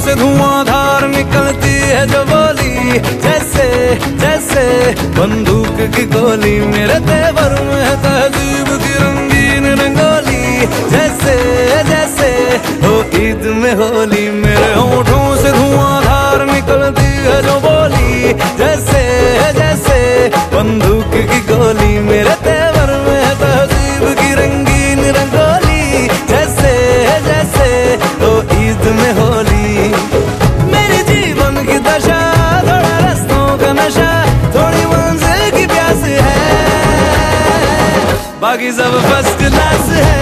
से धुआंधार निकलती है जो बोली, जैसे जैसे बंदूक की गोली। मेरे तेवर में है तहजीब की रंगीन रंगोली, जैसे जैसे हो ईद में होली। मेरे होठों से धुआंधार निकलती है जो बोली, जैसे जैसे बंदूक की गोली। मेरे तेवर में है तहजीब की रंगीन रंगोली, जैसे जैसे हो ईद में होली। मेरे जीवन की दशा थोड़ा रस्तों का नशा, थोड़ी मंजिल की प्यास है, बाकी सब फर्स्ट क्लास है।